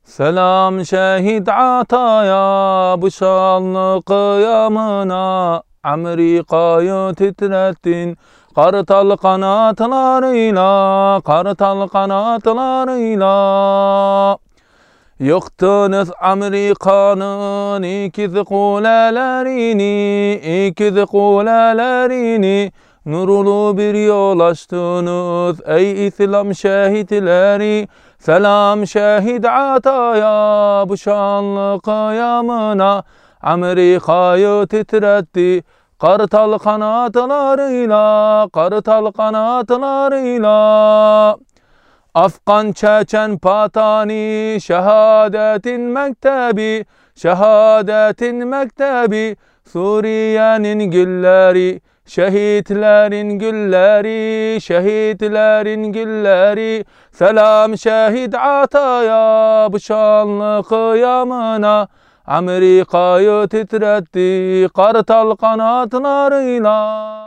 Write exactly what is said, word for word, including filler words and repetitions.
Selam şehit Ata'ya, bu şanlı kıyamına. Amerika'yı titrettin kartal kanatlarıyla, kartal kanatlarıyla. Yıktınız Amerika'nın ikiz kulelerini, ikiz kulelerini. Nurlu bir yol açtınız ey İslam şehitleri. Selam şehit Ata'ya, bu şanlı kıyamına. Amerika'yı titretti kartal kanatlarıyla, kartal kanatlarıyla. Afgan, Çeçen, Patani, şehadetin mektebi, şehadetin mektebi. Suriye'nin gülleri, şehitlerin gülleri, şehitlerin gülleri. Selam şehit Ata'ya, bu şanlı kıyamına. Amerika'yı titretti kartal kanatlarıyla.